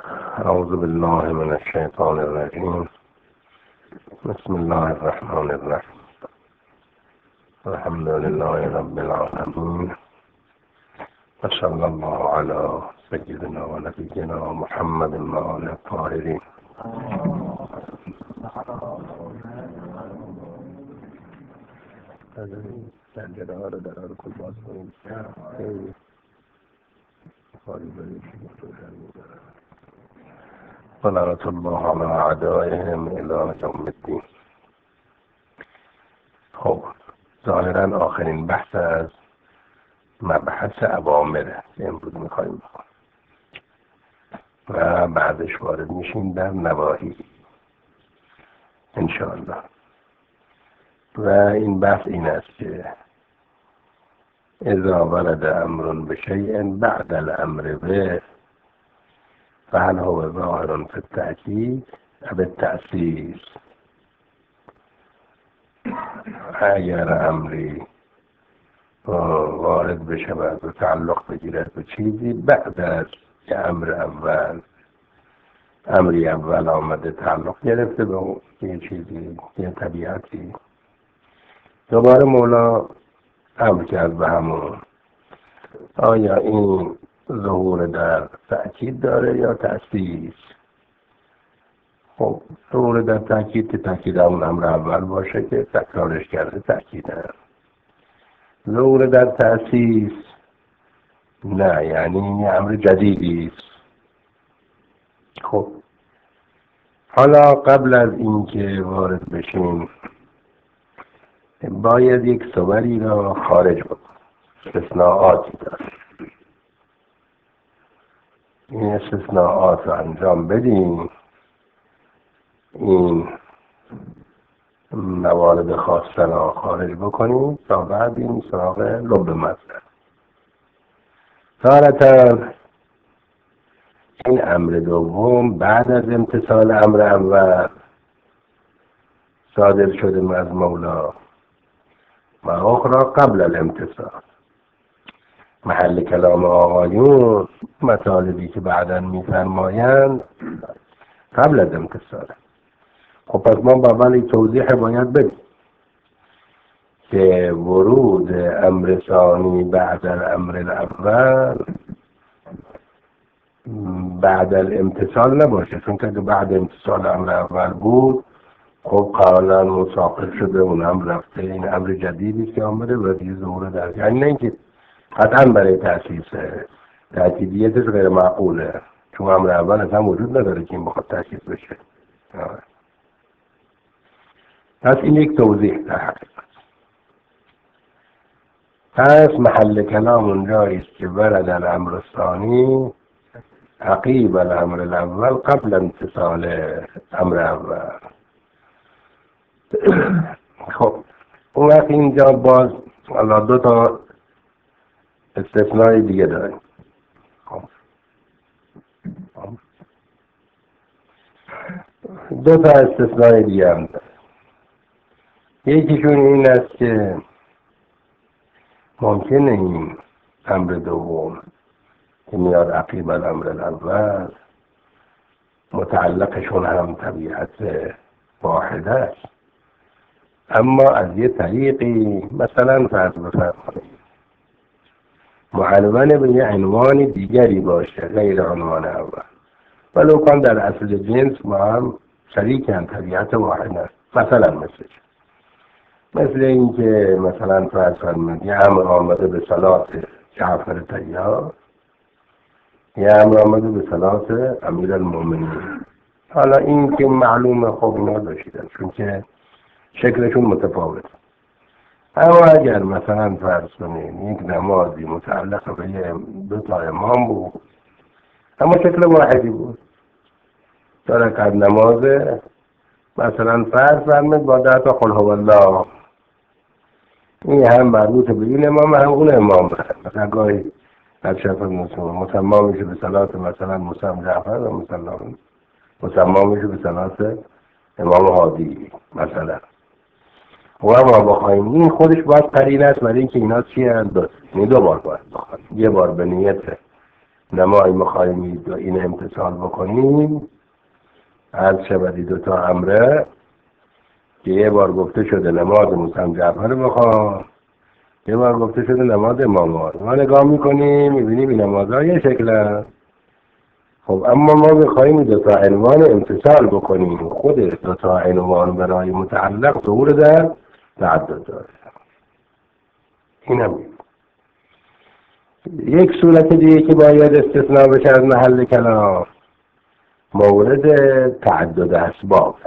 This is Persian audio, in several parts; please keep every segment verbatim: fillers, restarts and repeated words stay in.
أعوذ بالله من الشيطان الرجيم. بسم الله الرحمن الرحيم. الحمد لله رب العالمين، وصلى الله على سيدنا ونبينا محمد وآله الطاهرين. صلاة الله على أعدائهم إلى يوم الدين. خب ظاهرا آخرین بحث از مبحث اوامره که امروز میخواییم بکنیم و بعدش وارد میشیم در نواهی انشاءالله. و این بحث این است که اذا ورد امر بشیء بعد الامر به فهل هو ظاهر فی التأکید او التأسیس. اگر امری وارد بشه و تعلق بگیرد به چیزی بعد از که امر اول امری اول آمده تعلق گرفته به یه چیزی، یه طبیعتی، دوباره مولا امر کرد به همون، آیا این ظهور در تأکید داره یا تأسیس؟ خب ظهور در تأکید که تأکید همون امر اول باشه که تکرارش کرده تأکید هست. ظهور در تأسیس نه، یعنی یه امر جدیدی است. خب حالا قبل از اینکه وارد بشیم باید یک صوری را خارج بکنیم، استثناءاتی داره. این استثناءات رو انجام بدیم، این موارد خاصه را خارج بکنیم تا بعد این سراغ لب مطلب. تارتا این امر دوم بعد از امتثال امر اول صادر شده از مولا و اخرى قبل الامتثال. محل کلام آقایون مطالبی که بعداً میفرمایند قبل از امتثال. خب پس ما با ولی توضیح باید بدیم که ورود امر ثانی بعد الامر الاول بعد الامتثال نباشه، چون که بعد امتثال امر اول بود خب قبلا مساقط شده، اون امر رفته، این امر جدیدی که آمده و دیگه ظهور در، یعنی نه اینکه قطعا برای تأسیس تأکیدیتش غیر معقوله، چون امر اول اصلا وجود نداره که این بخواد تأسیس بشه. پس این یک توضیح در حقیقت. پس محل کلام اونجایی است که ورد الامر الثانی عقیب الامر الاول قبل امتثال امر اول. خب اون وقت اینجا باز حالا دو تا استثنای دیگه داریم. خب دو تا استثنای دیگه هم داریم. یکیشون این است که ممکنه این امر دوم که میاد عقیب الامر الاول متعلقشون هم طبیعت واحده است، اما از یه طریقی مثلا فرض بفرمایید معنون به یه عنوان دیگری باشه غیر عنوان اول، ولو کان در اصل جنس ما هم شریکن، طبیعت واحد است. مثلا مثل مثل این که مثلا فرض فرمایید یه امر آمده به صلات جعفر طیار، یه امر آمده به صلات امیر المؤمنین. حالا این که معلومه خب اینا داشتن چون که شکلشون متفاوت. اما اگر مثلا فرض کنیم یک نمازی متعلق به یه دو تا امام بود اما شکل واحدی بود، دو رکعت نمازه مثلا فرض فرمایید با ده تا قل هو الله، این هم مربوط به این امام هم اون امام، مثلا گاهی در شفت مسما میشه به صلات مثلا موسی جعفر و مثلا مسما میشه به صلات امام هادی مثلا. و ما بخوایم این خودش باید قرینه است برای اینکه اینا چی هست، دو دو بار باید بخوایم. یه بار به نیت نمای مخایمید و این امتصال بکنیم، از شبدی دوتا امره که یه بار گفته شده نماز موسی جعفر بخوان، یه بار گفته شده نماز امامان. ما نگاه میکنیم میبینیم این نمازها یه شکل. خب اما ما بخوایم دوتا عنوان امتصال بکنیم، خود دوتا عنوان برای متعلق ظهور در تعدد داره. این هم یک صورت دیگه که باید استثناء بشه از محل کلام، مورد تعدد اسباب.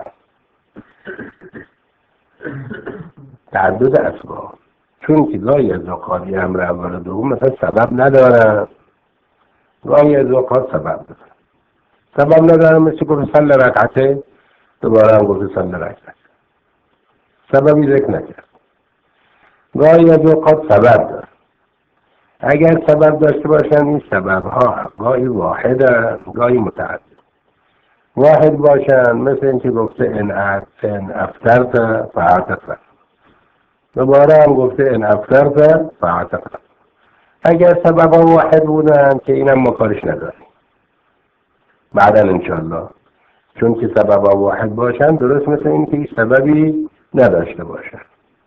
تعدد اسباب چون که گاهی از اوقات امر اول و دوم مثلا سبب ندارن، گاهی از اوقات سبب دارن. سبب ندارن مثل گفت صلی رکعته، دوباره هم گفت صلی رکعته، سببی ذکر نکرد. گاهی از اوقات سبب دارن. اگر سبب داشته باشن این سبب ها گاهی واحدن گاهی متعدد. واحد باشن مثل اینکه گفته ان افترت فاعتق، دوباره هم گفته ان افترت فاعتق. اگر سبب ها واحد بودن که اینم ما کارش نداریم بعدا انشالله، چون که سبب ها واحد باشن درست مثل اینکه هیچ سببی نداشته باشن.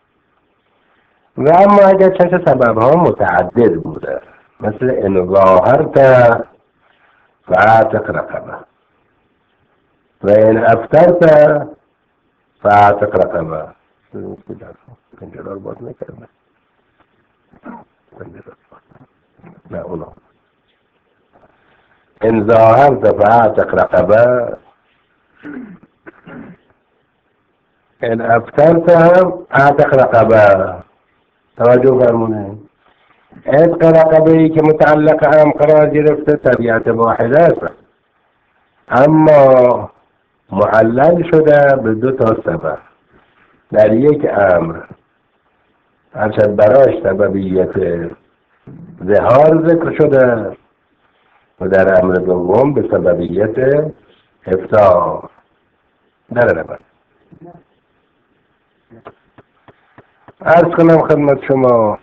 و اما اگر چه سبب ها متعدد بوده مثل ان ظاهرت فاعتق رقبه و ان افترت فاعتق رقبه. پنجره رو باز نکردم، پنجره رو باز نه اونا ان ظاهرت فاعتق رقبه ان افترت اعتق رقبه. توجه فرمونه، عتق رقبه ای که متعلق هم قرار گرفته طبیعت واحده است، اما معلل شده به دو تا سبب. در یک امر ارشد براش سببیت ظهار ذکر شده و در امر دوم به سببیت افتار. در نبرد عرض کنم خدمت شما،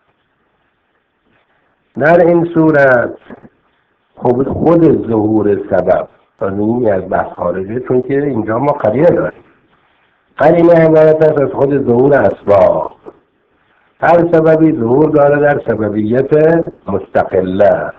در این صورت خود خود ظهور سبب این از بحث خارجه، چون که اینجا ما قرینه داریم. قرینه عبارت است از خود ظهور اسباب. هر سببی ظهور داره در سببیت مستقله.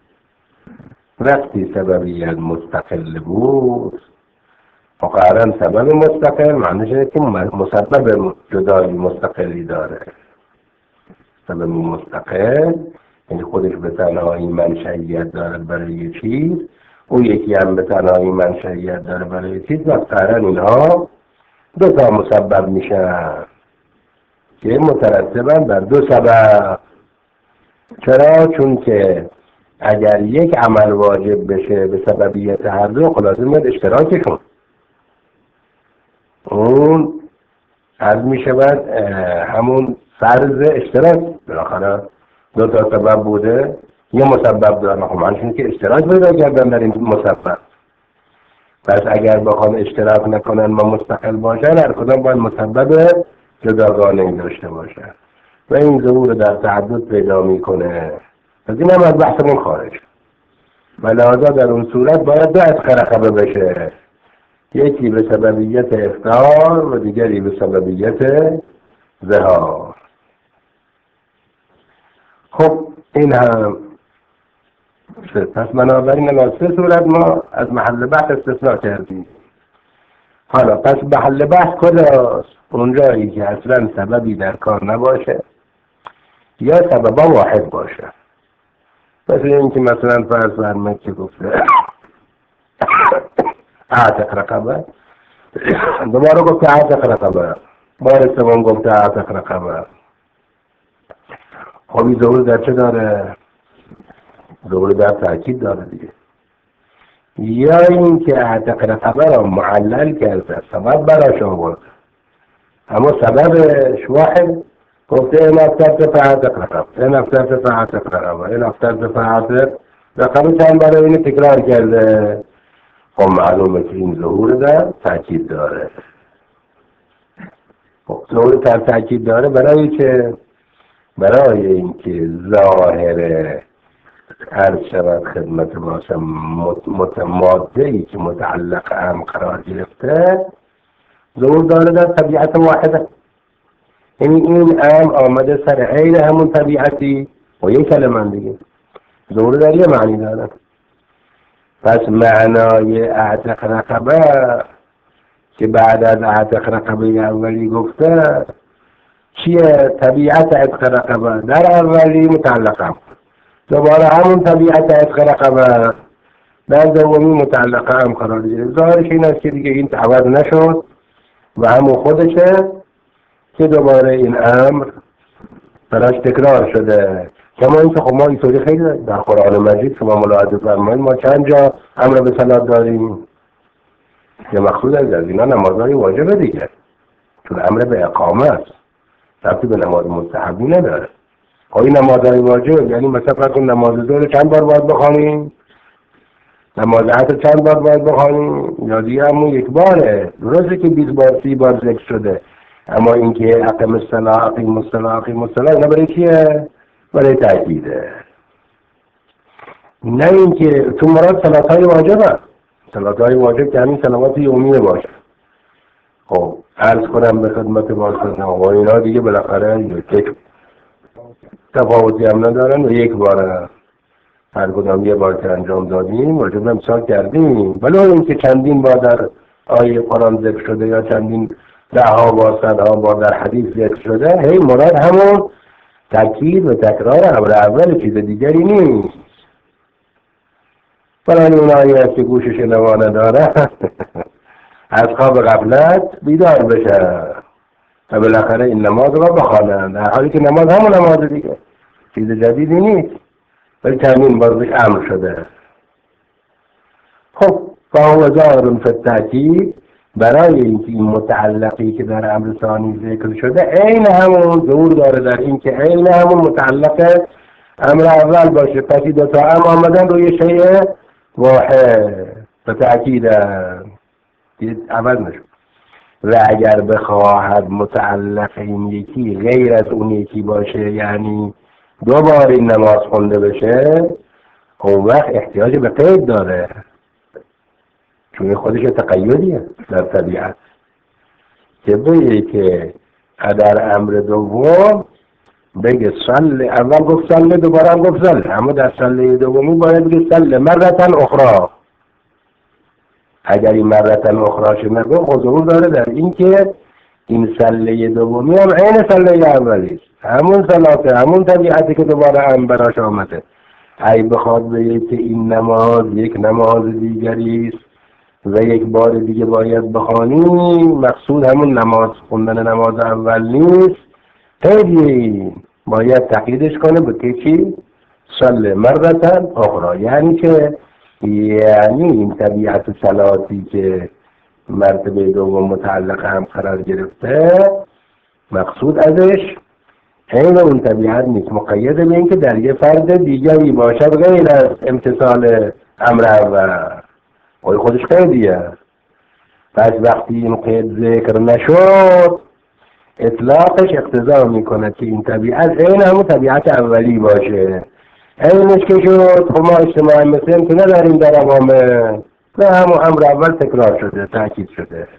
وقتی سببیت مستقل بود مقارن سبب مستقل معنیش اینه که مسبب جدایی مستقلی داره. سبب مستقل یعنی خودش به تنهایی منشأیت داره برای یه چیز، اون یکی هم به تنهایی منشأیت داره برای یه چیز، و قرن اینها دو تا مسبب میشن که مترتبن بر دو سبب. چرا؟ چون که اگر یک عمل واجب بشه به سببیت هر دو خلاصه میاد اشتراکشون، اون عرض می شود همون فرض اشتراک. بالاخره دو تا سبب بوده یه مسبب دارن، خب معنیش که اشتراک پیدا کردن در این مسبب. پس اگر بخوام اشتراک نکنن ما مستقل باشن، هر کدام باید مسبب جداگانه داشته باشن و این ظهور در تعدد پیدا میکنه. از این هم از بحثمون خارج و لحاظا در اون صورت باید دو عتق رقبه بشه، یکی به سببیت افطار و دیگری به سببیت ظهار. خب این هم پس بنابراین الان سه صورت ما از محل بحث استثناء کردیم. حالا پس محل بحث کجاست؟ اونجایی که اصلا سببی در کار نباشه یا سببا واحد باشه. مثل این که مثلا فرض فرمایید که گفته اعتق رقبه، دوباره گفته اعتق رقبه، بار سوم گفته اعتق رقبه. خب این ظهور در چه داره؟ ظهور در تأکید داره دیگه. یا این که اعتق رقبه را معلل کرده، سبب براش آورده، اما سببش واحد، گفته این افترت فاعتق رقبه، این افترت فاعتق رقبه، این افترت فاعتق رقبه، چند برای اینو تکرار کرده. خب معلومه که این ظهور در تأکید داره. خب ظهور در تأکید داره برای که برای اینکه ظاهر عرض شود خدمت باشم ماده ای که متعلق ام قرار گرفته ظهور داره در طبیعت واحده. یعنی این ام آمده سر عین همون طبیعتی و یک کلمه دیگه ظهور در یه معنی داره. پس معنای اعتق رقبه که بعد از اعتق رقبه اولی گفته چیه؟ طبیعت اعتق رقبه در اولی متعلق هم، دوباره همون طبیعت اعتق رقبه در دومی متعلق هم قرار گرفت. ظاهرش این است که دیگه این عوض نشد و همون خودشه که دوباره این امر براش تکرار شده. کما اینکه خب ما اینطوری خیلی در قرآن مجید شما ملاحظه فرمایید ما چند جا امر به صلات داریم که مقصود از اینا نمازهای واجبه دیگه، چون امر به اقامه است، ربطی به نماز مستحبی نداره. خب این نمازهای واجب یعنی مثلا فرض کن نماز ظهر چند بار باید بخوانیم، نماز عصر چند بار باید بخوانیم، یا دیگه همون یک باره. درسته که بیست بار سی بار ذکر شده، اما اینکه اقیم الصلاة اقیم الصلاة اقیم الصلاة اینا برای چیه؟ برای تأکیده. نه اینکه تو مراد صلاتهای واجب هست، صلاتهای واجب که همین صلوات یومیه باشه. خب عرض کنم به خدمت باشتن و اینا دیگه بالاخره یک تفاوتی هم ندارن و یک بار هر کدام یه بار که انجام دادیم واجب امسال کردیم، ولی اینکه چندین بار در آیه قرآن ذکر شده یا چندین ده ها بار صدها بار در حدیث ذکر شده، هی مراد همون تأکید و تکرار امر اول، چیز دیگری نیست. برای اون آیه که گوشش نوانه داره از خواب غفلت بیدار بشه و بالاخره این نماز را بخوانند، در حالی که نماز همون نماز دیگه، چیز جدیدی نیست، ولی چندین بار بهش امر شده. خب فهو ظاهر فی التأکید، برای اینکه این متعلقی که در امر ثانی ذکر شده عین همون ظهور داره در این که عین همون متعلق امر اول باشه. پس دو تا ام آمدن روی شیء واحد به تأکید عوض نشد. و اگر بخواهد متعلق این یکی غیر از اون یکی باشه، یعنی دو بار این نماز خونده بشه، اون وقت احتیاج به قید داره، چون خودش تقییدیه در طبیعت که بگه که در امر دوم بگه صل، اول گفت صل دوباره هم گفت صل، اما در صل دومی باید بگه صل مرتن اخرى. اگر این مرتن اخراش نگه حضور داره در این که این صله دومی هم عین صله اولی است، همون صلاته، همون طبیعتی که دوباره هم براش آمده. ای بخواد بگه که این نماز یک نماز دیگری است و یک بار دیگه باید بخوانی، مقصود همون نماز خوندن نماز اول نیست، خیلی باید تقییدش کنه به که چی؟ صله مرتن اخرى، یعنی که یعنی این طبیعت صلاتی که مرتبه دوم متعلق هم قرار گرفته مقصود ازش این اون طبیعت نیست، مقیده به این که در یه فرد دیگری باشد غیر از امتصال امر اول. خودش قیدیه. پس وقتی این قید ذکر نشد اطلاقش اقتضا میکنه که این طبیعت این همون طبیعت اولی باشه. اینش که شد خب ما اجتماع مثل که نداریم در عوامه و همون امر اول تکرار شده، تأکید شده.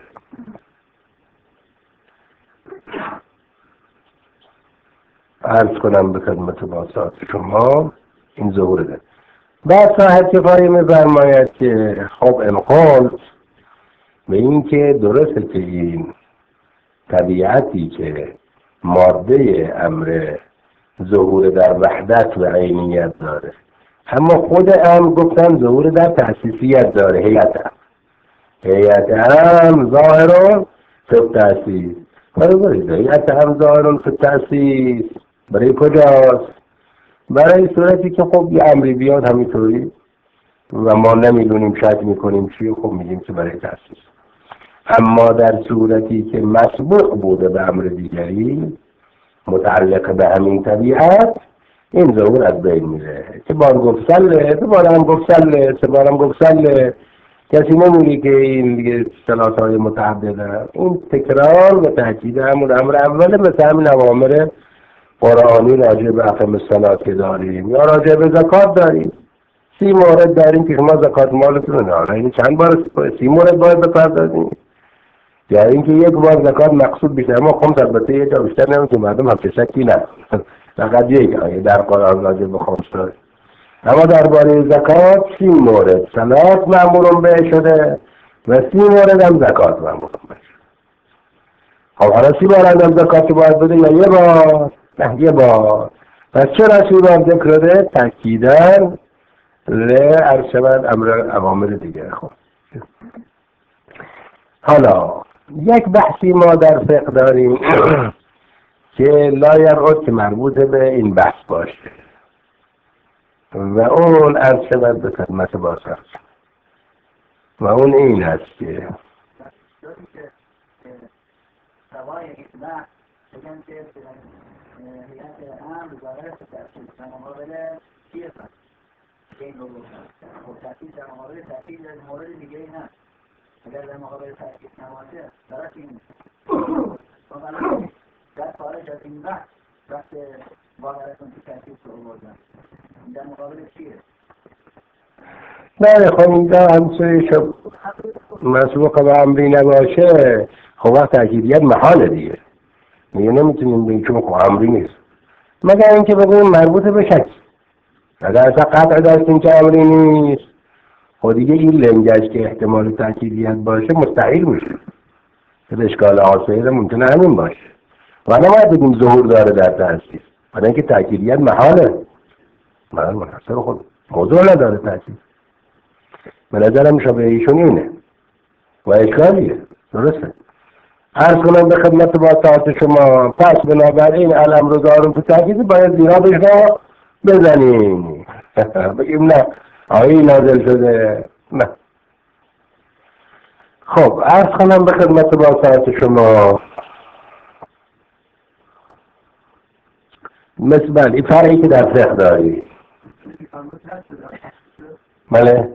عرض کنم به خدمت باسات شما این ظهور ده. بعد صاحب کفایه می‌فرماید که خب انقل به این که درسته که این طبیعتی که ماده امر ظهور در وحدت و عینیت داره، اما خود هم گفتن ظهور در تأسیسیت داره، هیئت هم هیئت هم ظاهرون فی التأسیس. برای هیئت هم ظاهرون فی التأسیس برای کجاست؟ برای صورتی که خب یه امری بیاد همینطوری و ما نمیدونیم، شک میکنیم چیه، خب میگیم که برای تأسیس. اما در صورتی که مسبوق بوده به امر دیگری متعلق به همین طبیعت، این ظهور از بین میره. که بار گفت سله، دو بار هم گفت سله، سه بار هم گفت سله، کسی نمونی که این دیگه صلات های متعدده. این تکرار و تأکید همون امر اوله مثل همین اوامر قرآنی راجع به اقیم الصلات که داریم یا راجع به زکات داریم. سی مورد داریم که شما زکات مالتون رو دارید. این چند بار سی مورد باید بپردازیم؟ یا اینکه یک بار زکات مقصود بیشتر ما خمس البته یه جا بیشتر نمید که مردم همچه شکی نه فقط یک آیه در قرآن راجع به خمس داریم. اما درباره زکات سی مورد صلات مأمورون به شده و سی مورد هم زکات مأمورون به شده. خب حالا سی بار هم زکات باید بده یا یه بار؟ نه یه بار. پس چرا سی بار ذکر ده؟ تأکیدن لعرض شود امر اوامر دیگه. خب حالا یک بحثی ما در فقه داریم که لا یبعد که مربوط به این بحث باشه و اون عرض شود به خدمت بازار و اون این هست که سوای اطلاع بگن که هیئت امر وزارت تحصیل در مقابل چیه هست که این رو خب تحصیل در مقابل تحصیل مورد دیگه این هست اگر در مقابل تحصیل نماشه درست این نیست در خارج از این بحث وقت باورتون که تحصیل رو بردن در مقابل چیه؟ نه خب اینجا همسوی شب مسبوق به امری نباشه خب وقت تأکیدیت محاله دیگه میگه نمیتونیم بگیم چون خب امری نیست مگر اینکه بگویم مربوط به شک. اگر اصلا قطع داشتیم که امری نیست خب دیگه این لنگش که احتمال تأکیدیت باشه مستحیل میشه. به اشکال آسایده ممکنه همین باشه و نباید بگیم ظهور داره در تأسیس برای اینکه تأکیدیت محاله من منحصر خود موضوع نداره تأکید. به نظرم شبه ایشون اینه و اشکالیه. درسته عرض کنم به خدمت با ساعت شما پس بنابراین علم رو دارم تو تأکید باید زیرابش رو بزنیم بگیم نه آیه نازل شده نه. خب عرض کنم به خدمت با ساعت شما مثل بله این فرعی که در فقه داری بله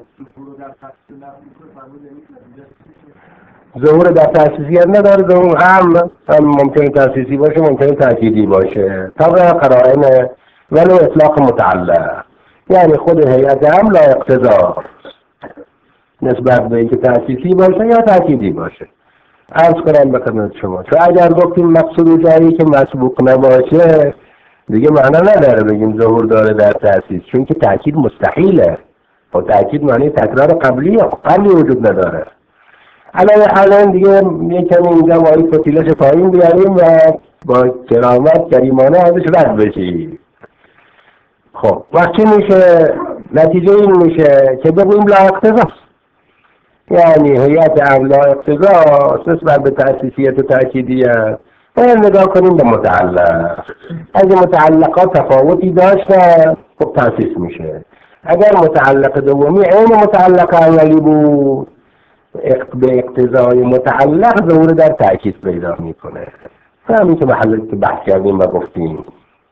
ظهور در تأسیسیت نداره. ظهور هم هم ممکنه تأسیسی باشه ممکنه تأکیدی باشه طبعا قرائن ولو اطلاق متعلق یعنی خود هیئت هم لا اقتضا نسبت به اینکه تأسیسی باشه یا تأکیدی باشه. عرض کنم به خدمت شما چون اگر گفتیم مقصود جایی که مسبوق نباشه دیگه معنا نداره بگیم ظهور داره در تأسیس چون که تأکید مستحیله و تأکید معنی تکرار قبلی قبلی وجود نداره. الان الان دیگه یکم اینجا با این فتیلش پایین بیاریم و با کرامت کریمانه ازش رد بشیم. خب وقتی میشه نتیجه این میشه که بگویم لا اقتضاست یعنی هیئت امر لا اقتضاست نسبت به تأسیسیت و تأکیدیت. باید نگاه کنیم به متعلق. اگه متعلقات تفاوتی داشتن خب تأسیس میشه. اگر متعلق دومی عین متعلق اولی بود به اقتضای متعلق ظهور در تأکید پیدا میکنه. همین که محلی که بحث کردیم و گفتیم.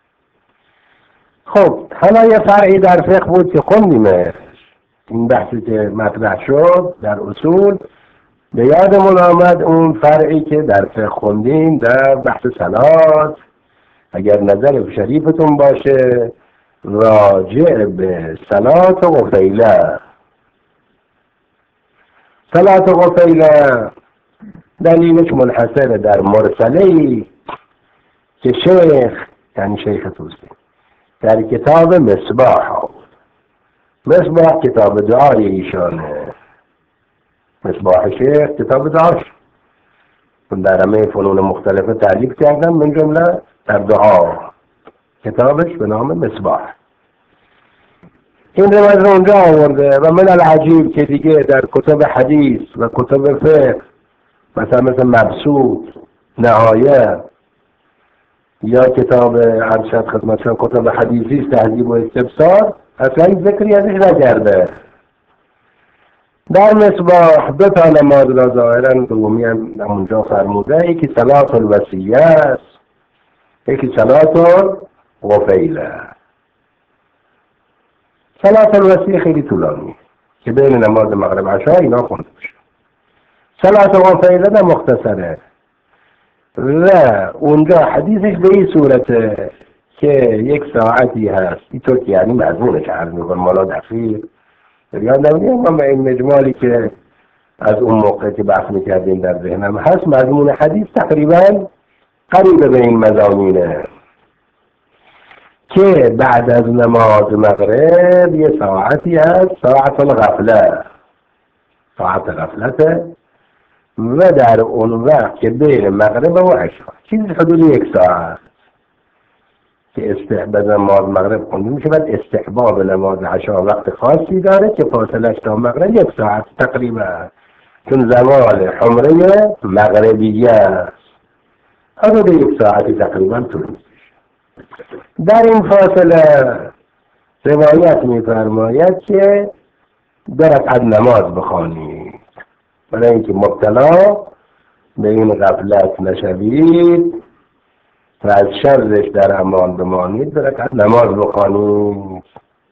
خب حالا یه فرعی در فقه بود که خوندیمه این بحثی که مطرح شد در اصول به یادمون آمد اون فرعی که در فقه خوندیم در بحث صلات اگر نظر شریفتون باشه راجع به صلات و غفیله. صلات و غفیله دلیلش منحصر در مرسله‌ای که شیخ یعنی شیخ توسی در کتاب مصباح آورد. مصباح کتاب دعای ایشانه. مصباح شیخ کتاب دعاش در همه فنون مختلف تعلیف کردم من جمله در دعا کتابش به نام مصباح. این روایت رو اونجا آورده و من العجیب که دیگه در کتب حدیث و کتب فقه مثلا مثل مبسوط نهایه یا کتاب ارشد خدمتشان کتب حدیثی تهذیب و استبصار اصلا ذکری ازش نکرده. در مصباح دو تا نماز را ظاهرا دومی هم اونجا فرموده یکی صلات الوصیه است یکی صلات الغفیله. صلات الوصیه خیلی طولانی که بین نماز مغرب عشا اینا خونده بشه. صلات الغفیله ده مختصره و اونجا حدیثش به این صورته که یک ساعتی هست اینطور که یعنی مضمونش عرض میکنم مالا دقیق یادم نمیاد من این مجمالی که از اون موقع که بحث میکردیم در ذهنم هست مضمون حدیث تقریبا قریب به این مضامینه که بعد از نماز مغرب یه ساعتی هست ساعت الغفله ساعت غفلته و در اون وقت که بین مغرب و عشا چیزی حدود یک ساعت که استحباب نماز مغرب خونده میشه بعد استحباب نماز عشا وقت خاصی داره که فاصلش تا مغرب یک ساعت تقریبا چون زمان حمره مغربیه است حدود یک ساعتی تقریبا طول میشه. در این فاصله روایت میفرماید که دو رکعت نماز بخوانید برای اینکه مبتلا به این غفلت نشوید و از شرش در امان بمانید دو رکعت نماز بخوانید.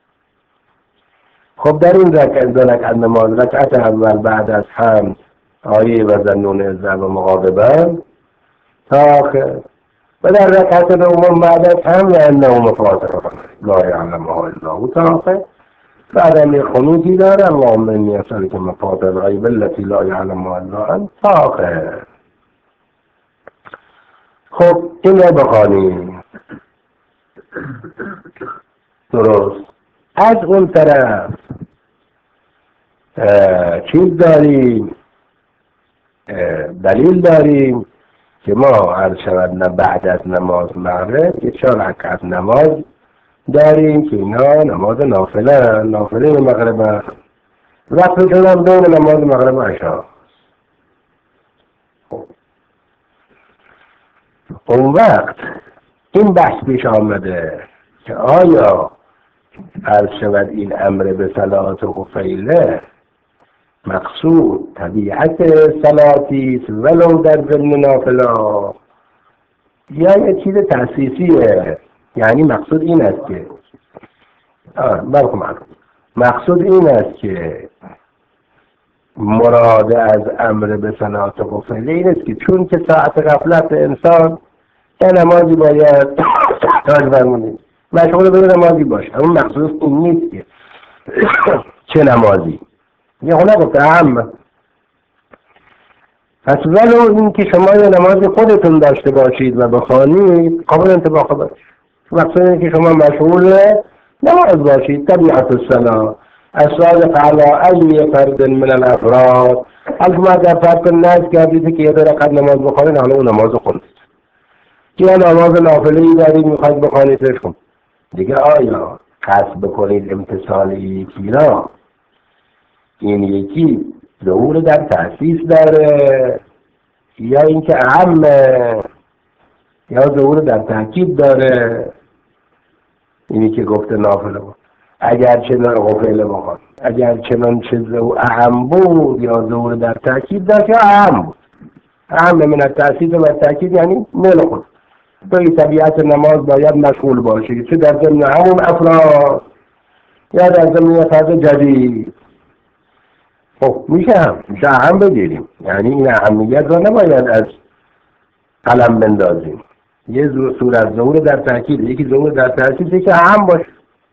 خب در این رکعت دو رکعت نماز رکعت اول بعد از حمد آیه و ظنون ضرب مغاضبا تا آخر و در رکعت دوم بعد از حمد انه مفاتحه لا یعلمها الا هو تا آخر بعد هم یه خنوطی داره اللهم انی اسألک مفاتح الغیب التي لا یعلمها الا انت تا آخر. خب این رو بخوانیم درست. از اون طرف چیز داریم دلیل داریم که ما عرض شود نه بعد از نماز مغرب یه چهار رکعت نماز داریم که اینا نماز نافله نافله مغرب وقتشون هم بین نماز مغرب و عشا. اون وقت این بحث پیش آمده که آیا عرض شود این امر به صلات و فیله مقصود طبیعت صلاتی است ولو در ضمن نافلا یا یه چیز تأسیسیه. یعنی مقصود این است که آه مقصود این است که مراد از امر به صلات و فیله این است که چون که ساعت غفلت انسان یه نمازی باید تاج برمونید مشغول به نمازی باشه اما مقصود این نیست که چه نمازی یه خونه گفته هم پس ولو این که شما یه نمازی خودتون داشته باشید و بخوانید قابل انطباق باشه مقصود این که شما مشغول نماز باشید طبیعت الصلاة الصادق علی ای فرد من الافراد حال شما اگر فرد کن نزد کردید که یه دو رکعت نماز بخوانید حالا اون نماز خونید یا نماز نافله ای دارید میخواید بخوانید کن دیگه آیا قصد بکنید امتصال یکی را این یکی ظهور در تأسیس داره یا اینکه اهم یا ظهور در تأکید داره اینی که گفته نافله بود اگر چنان غفله بخواد اگر چنان چه اهم بود یا ظهور در تأکید داشت یا اهم بود اهم من التأسیس و تأکید یعنی میل خود به طبیعت نماز باید مشغول باشه چه در ضمن همون افراد یا در ضمن یه فرد جدید. خب میشه هم میشه اهم بگیریم یعنی این اهمیت را نباید از قلم بندازیم یه صورت ظهور در تأکید یکی ظهور در تأسیس یکی اهم باشه.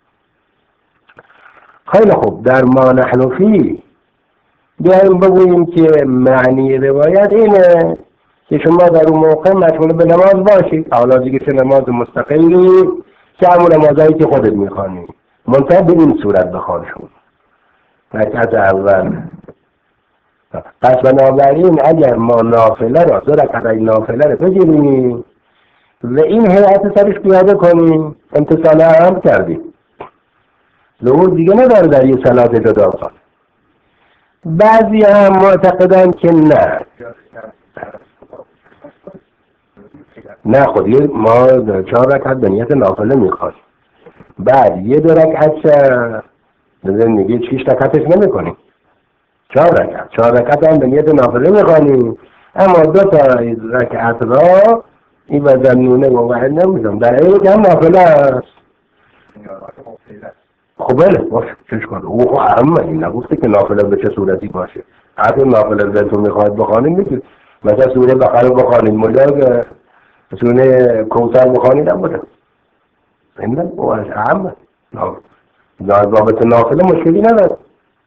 خیلی خوب در ما نحن فی بیاییم بگوییم که معنی روایت اینه که شما در اون موقع مشغول به نماز باشید حالا دیگه چه نماز مستقلی چه همون نمازهایی که خودت میخوانی منتها به این صورت بخوانشون رکعت اول. پس بنابراین اگر ما نافله را دو رکعت نافله را بگیریم و این هیئت سرش پیاده کنیم امتصال هم کردیم ظهور دیگه نداره در یه صلات جدا کن. بعضی هم معتقدن که نه نه خودی ما چهار رکعت به نیت نافله میخوایم بعد یه دو رکعت بزن میگه چیش رکعتش نمی کنیم چهار رکعت چهار رکعت هم به نیت نافله میخوانیم اما دو تا رکعت را این وزنونه و واحد نمیزم در این که هم نافله است. خب بله باشه چش کنه او اما این نگفته که نافله به چه صورتی باشه حتی نافله بهتون میخواید بخوانیم میتونید مثلا سوره بقره بخوانید مجاز سوره کوثر بخوانید هم بوده این او از اعم در بابت نافله مشکلی نداره.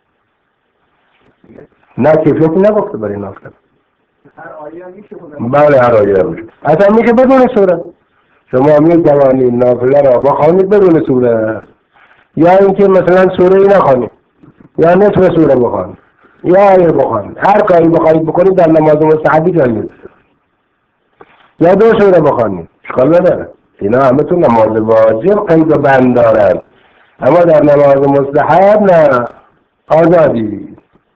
نه کیفیتی نگفته برای نافله. هر آیه میشه بله هر آیه میشه. اصلا میشه بدون سوره. شما میتوانید نافله را بخوانید بدون سوره، یا اینکه مثلا سوره ای نخوانید، یا نصف سوره بخوانید، یا آیه بخوانید. هر کاری بخواید بکنید در نماز مستحبی جای میشه. یا دو سوره بخوانید، اشکال نداره. اینا همه تو نماز واجب قید و بند دارن، اما در نماز مستحب نه، آزادی.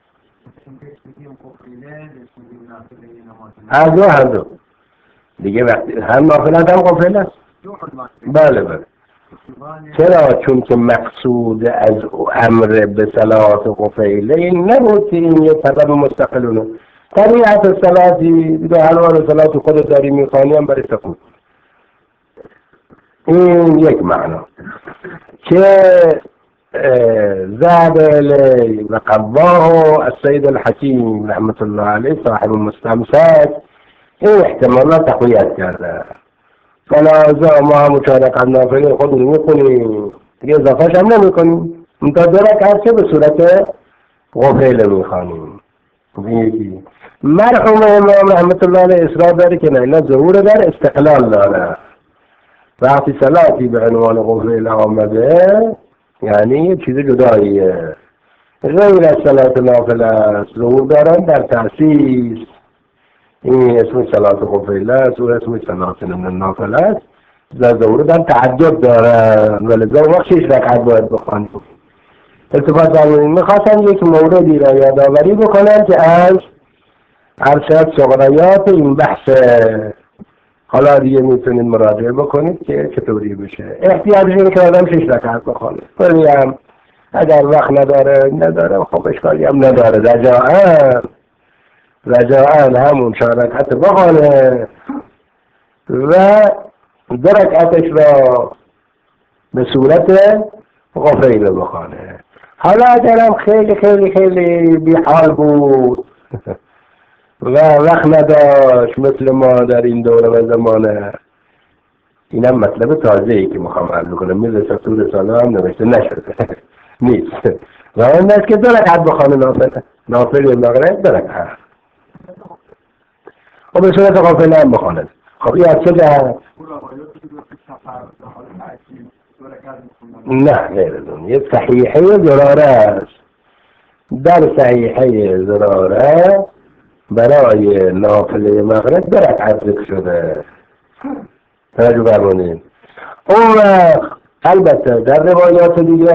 هر دو هر دو دیگه وقتی هم نافلت هم قفل است. بله بله. چرا؟ چون که مقصود از امر به صلات قفیله این نبود که این یه سبب مستقلونه. طبیعت صلاتی به حال صلات خود داری میخوانی هم برای تقویم. این یک معنا که ذهب الیه و قواه السید الحکیم رحمت الله علیه صاحب المستمسک این احتمالات تقویت کرده. فلازا ما هم مشارکت نافله خود رو میکنیم دیگه اضافهش هم نمیکنیم، منتها دو رکعت چه به صورت قفیل میخوانیم. یکی مرحوم امام رحمت الله علیه اصرار داره که نه اینا ظهور در استقلال داره. وقتی صلاتی به عنوان قفیل آمده یعنی یه چیز جداییه، غیر از صلات نافله است، ظهور دارن در تأسیس. این اسم صلات قفیله است و اسم صلات نافله است، ظهور در تعجب دارن ولذا وقت شش رکعت باید بخوانیم. التفات فرمودید میخواستم یک موردی را یادآوری بکنم که از ارشد صغریات این بحث، حالا دیگه میتونید مراجعه بکنید که چطوری بشه. احتیاج اینه که آدم شش رکعت بخونه، ولی هم اگر وقت نداره نداره خب اشکالی هم نداره. رجاءً رجاءً همون چهار رکعت بخونه و دو رکعتش را به صورت قفیل بخونه. حالا اگرم خیلی خیلی خیلی بیحال بود و وقت نداشت مثل ما در این دوره و زمانه، اینم مطلب تازه‌ای که میخوام عرض کنم، میرسه تو رساله هم نوشته نشده نیست و اون است که دو رکعت بخونه نافله نافله مغرب دو رکعت و به صورت قفیل هم بخونه. خب این از چه جهت؟ نه غیر از اون یک صحیحه ضراره است. در صحیحه ضراره برای نافله مغرب دو رکعت ذکر شده. توجه فرمایید. اون وقت البته در روایات دیگه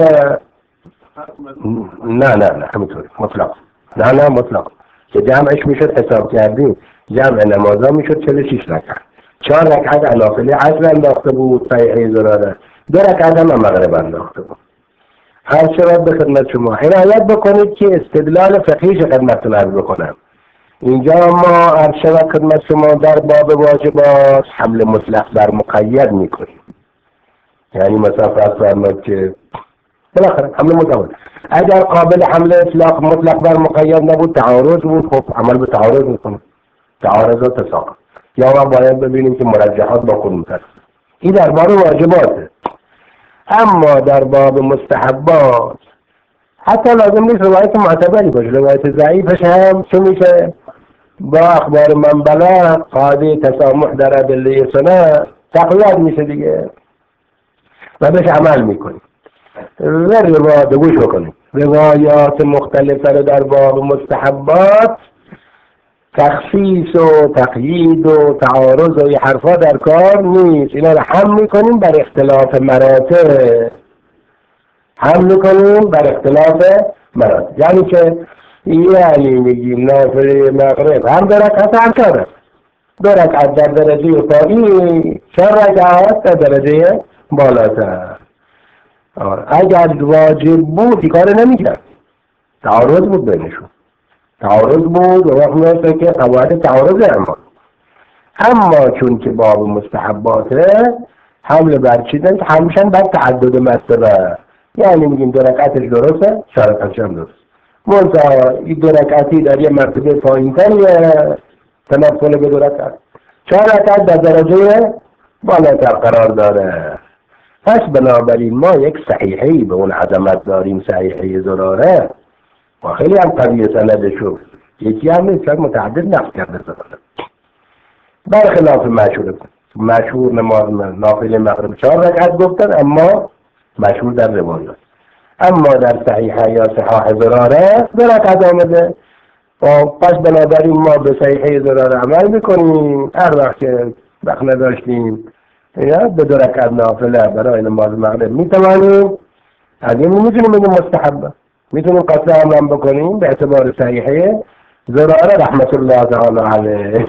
نه نه نه همینطوری مطلق نه نه مطلق که جمعش میشد حساب کردیم جمع نمازا میشد چهل و شش رکعت. چهار رکعت نافله عصر انداخته بود صحیحه ضراره، دو رکعت هم مغرب انداخته بود. هر شود به خدمت شما عنایت بکنید که استدلال فقهیش خدمتتون عرض بکنم. اینجا ما عرض شود خدمت شما در باب واجبات حمل مطلق بر مقید میکنیم. یعنی مثلا فرض فرمایید که بالاخره حمل مطلق اگر قابل حمل اطلاق مطلق بر مقید نبود تعارض بود، خب عمل به تعارض میکنیم، تعارض و تساقط. یا ما باید ببینیم که مرجحات با خود میترسه. این در باب واجباته. اما در باب مستحبات حتی لازم نیست روایت معتبری باشه، روایت ضعیفش هم چه میشه؟ با اخبار من بلغ قاعده تسامح در ادله سنت تقویت میشه دیگه و بهش عمل میکنیم و روایات گوش بکنیم. روایات مختلفه رو در باب مستحبات تخصیص و تقیید و تعارض و یه حرفا در کار نیست. اینا رو هم میکنیم بر اختلاف مراتب، هم میکنیم بر اختلاف مراتب. یعنی که یعنی میگیم نافله مغرب هم دو رکعت هم چهار رکعت، دو رکعت در درجه پایین، چهار رکعت در درجه بالاتر. اگر واجب بود این کار نمیکرد، تعارض بود بینشون، تعارض بود و وقت میرسه که قواعد تعارض اما اما چون که باب مستحباته حمل بر چیزن که همشن بر تعدد مرتبه. یعنی میگیم دو رکعتش درسته، چهار رکعتش هم درست، منتها این دو رکعتی در یه مرتبه پایین تریه تنفل به دو رکعت، چهار رکعت در درجه بالاتر قرار داره. پس بنابراین ما یک صحیحه‌ای به اون عظمت داریم، صحیحه زراره و خیلی هم قویه سندشو، یکی هم نیست، متعدد نقل کرده زراره. برخلاف مشهور مشهور نماز نافله مغرب چهار رکعت گفتن، اما مشهور در روایات، اما در صحیحه یا صحاح زراره دو رکعت آمده. و پس بنابراین ما به صحیحه زراره عمل میکنیم، هر وقت که وقت نداشتیم یا به دو رکعت نافله برای نماز مغرب میتوانیم، از این میتونیم بگیم مستحبه، میتونیم قصد هم بکنیم به اعتبار صحیحه زراره رحمت الله تعالی علیه.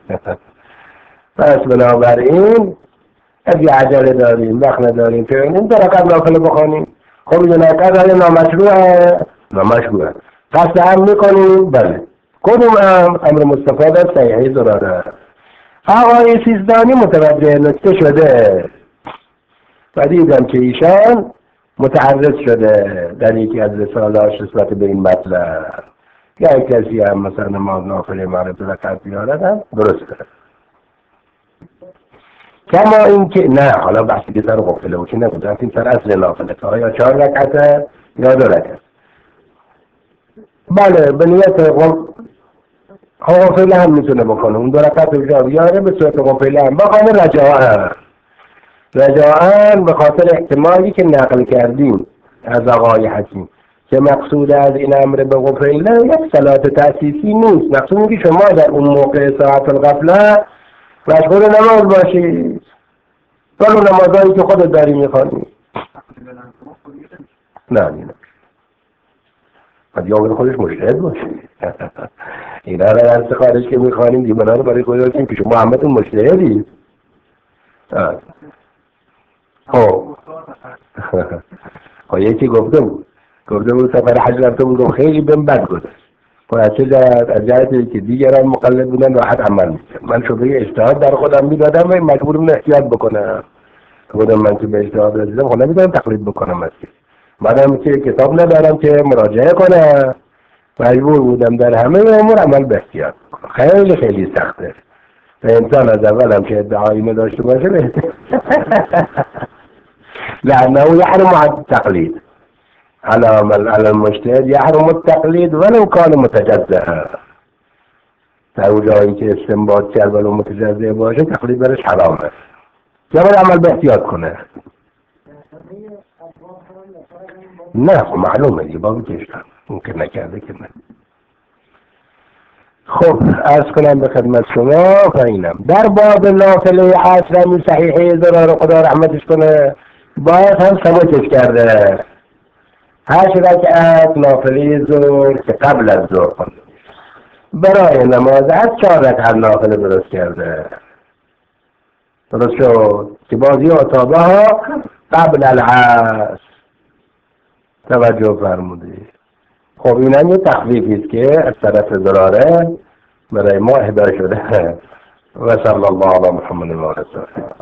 پس بنابراین اگه عجله داریم وقت نداریم که این دو رکعت نافله بخونیم، خب این رکعت های نامشروعه نامشروعه قصد هم میکنیم. بله، کدوم هم امر مصطفی در صحیحه زراره. آقای سیزدانی متوجه نکته شده و دیدم که ایشان متعرض شده در یکی از رساله‌اش نسبت به این مطلب، یا کسی هم مثلا نماز نافله مغرب دو رکعت بیارد هم درسته، کما اینکه نه، حالا بحثی که سر غفله و چی نبود، این سر اصل نافله تا یا چهار رکعت یا دو رکعت. بله، به نیت غفله هم میتونه بکنه، اون دو رکعت رو بیاره به صورت غفله هم بخونه رجاءً رجاءً به خاطر احتمالی که نقل کردیم از آقای حکیم که مقصود از این امر به غفله یک صلات تأسیسی نیست، مقصود اینه که شما در اون موقع ساعت الغفله مشغول نماز باشید، ولو نمازهایی که خودت داری میخوانی. نه نه باید یا خودش مجتهد باشه. اینا را درس خارج که میخوانیم دیمانا رو برای خود داشتیم که شما همتون مجتهدید. خب خب یکی گفته بود گفته بود سفر حج رفته بود خیلی بهم بد گذشت، و از چه جهت؟ از جهتی که دیگران مقلد بودن راحت عمل میکرد، من شبه اجتهاد در خودم میدادم و مجبورم احتیاط بکنم. خودم من که به اجتهاد رسیدم خب نمیدونم تقلید بکنم، از که بعدم که کتاب ندارم که مراجعه کنم، مجبور بودم در همه امور عمل به احتیاط بکنم. خیلی خیلی سخته و انسان از اول هم که ادعایی نداشته باشه بهتر. لأنه يحرم التقليد على على المجتهد، يحرم التقليد ولو كان متجزئا. در جایی که استنباط کرد ولو متجزئ باشه تقلید برش حرامه، یا باید عمل به احتیاط کنه. نه خب معلومه دیگه بابی کشتم ممکن نکرده که من. خب عرض کنم به خدمت شما خواهینم در باب نافله عصر همین صحیحه زراره خدا رحمتش کنه باید هم ثبتش کرده هشت رکعت نافله ظهر که قبل از ظهر کنه، برای نماز از چهار رکعت نافله درست کرده، درست شد که بازی اتابه ها قبل العصر توجه فرمودید. خب این هم یه تخفیفی است که از طرف زراره برای ما اهدا شده. و صلی الله علی محمد و آله.